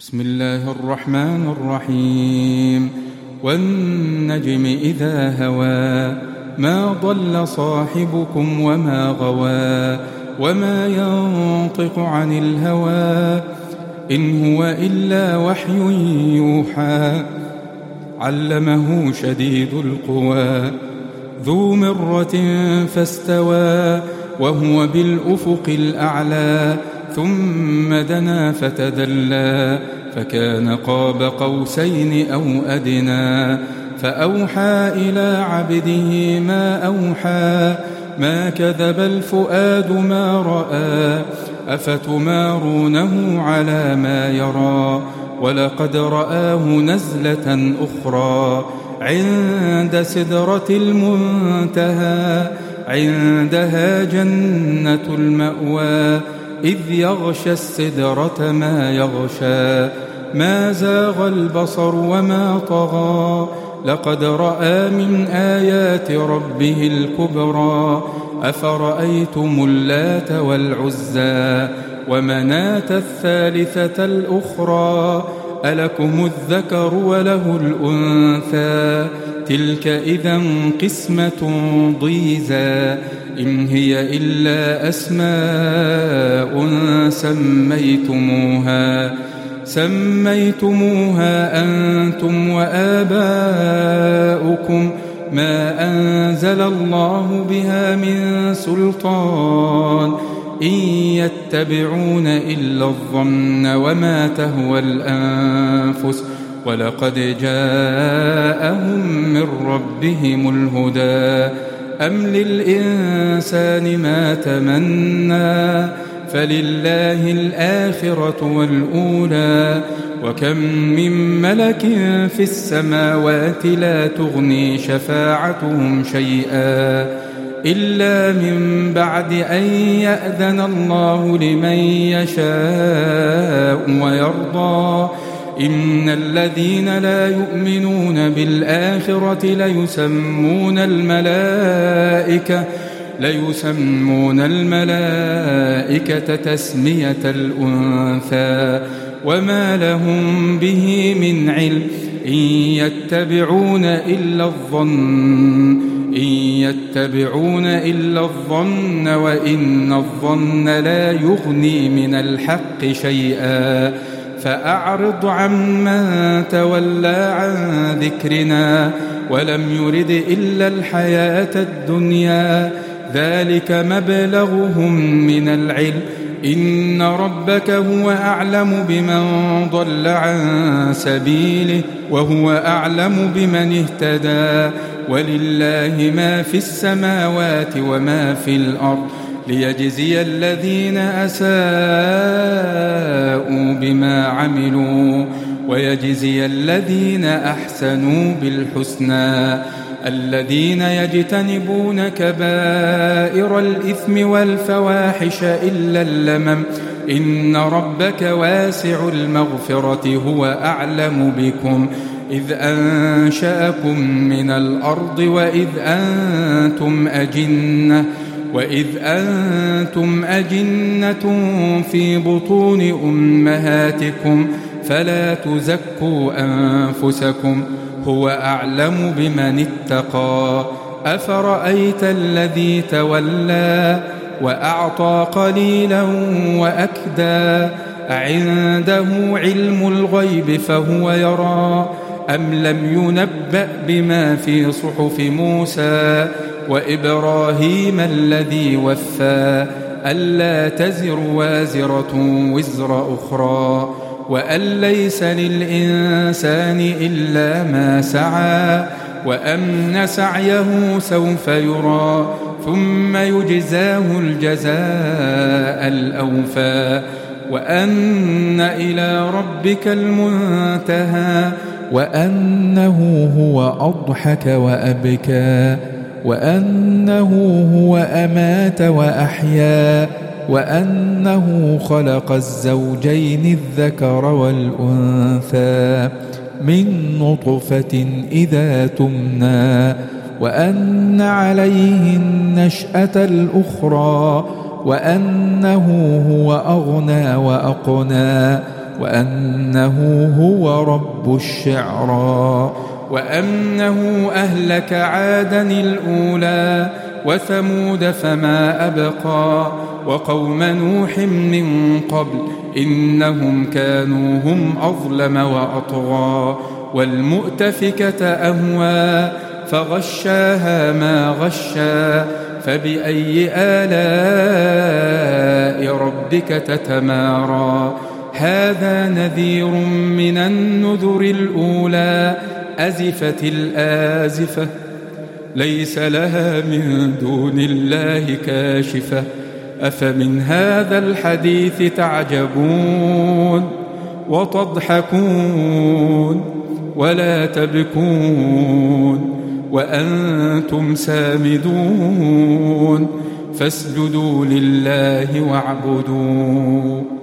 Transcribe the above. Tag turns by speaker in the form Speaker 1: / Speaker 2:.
Speaker 1: بسم الله الرحمن الرحيم والنجم إذا هوى ما ضل صاحبكم وما غوى وما ينطق عن الهوى إن هو إلا وحي يوحى علمه شديد القوى ذو مرة فاستوى وهو بالأفق الأعلى ثم دنا فتدلى فكان قاب قوسين أو أدنى فأوحى إلى عبده ما أوحى ما كذب الفؤاد ما رأى أفتمارونه على ما يرى ولقد رآه نزلة أخرى عند سدرة المنتهى عندها جنة المأوى إذ يغشى السدرة ما يغشى ما زاغ البصر وما طغى لقد رأى من آيات ربه الكبرى أفرأيتم اللات والعزى ومناة الثالثة الأخرى ألكم الذكر وله الأنثى تلك إذا قسمة ضيزى إن هي إلا أسماء سميتموها أنتم وآباؤكم ما أنزل الله بها من سلطان إن يتبعون إلا الظن وما تهوى الأنفس ولقد جاءهم من ربهم الهدى أم للإنسان ما تمنى فلله الآخرة والأولى وكم من ملك في السماوات لا تغني شفاعتهم شيئا إلا من بعد أن يأذن الله لمن يشاء ويرضى إن الذين لا يؤمنون بالآخرة ليسمون الملائكة تسمية الأنثى وما لهم به من علم إن يتبعون إلا الظن وإن الظن لا يغني من الحق شيئا فأعرض عمن تولى عن ذكرنا ولم يرد إلا الحياة الدنيا ذلك مبلغهم من العلم إن ربك هو أعلم بمن ضل عن سبيله وهو أعلم بمن اهتدى ولله ما في السماوات وما في الأرض ليجزي الذين أساءوا بما عملوا ويجزي الذين أحسنوا بالحسنى الذين يجتنبون كبائر الإثم والفواحش إلا اللمم إن ربك واسع المغفرة هو أعلم بكم إذ أنشأكم من الأرض وإذ أنتم أجنة في بطون أمهاتكم فلا تزكوا أنفسكم هو أعلم بمن اتقى أفرأيت الذي تولى وأعطى قليلا وأكدى أعنده علم الغيب فهو يرى أم لم ينبأ بما في صحف موسى وإبراهيم الذي وفى ألا تزر وازرة وزر أخرى وأن ليس للإنسان إلا ما سعى وأن سعيه سوف يرى ثم يجزاه الجزاء الأوفى وأن إلى ربك المنتهى وأنه هو أضحك وأبكى وأنه هو أمات وأحيا وأنه خلق الزوجين الذكر والأنثى من نطفة إذا تمنى وأن عليه النشأة الأخرى وأنه هو أغنى وأقنى وأنه هو رب الشعرى وأنه أهلك عادا الأولى وثمود فما أبقى وقوم نوح من قبل إنهم كانوا هم أظلم وأطغى والمؤتفكة أهوى فغشاها ما غشى فبأي آلاء ربك تتمارى هذا نذير من النذر الأولى أزفت الآزفة ليس لها من دون الله كاشفة أفمن هذا الحديث تعجبون وتضحكون ولا تبكون وأنتم سامدون فاسجدوا لله واعبدوا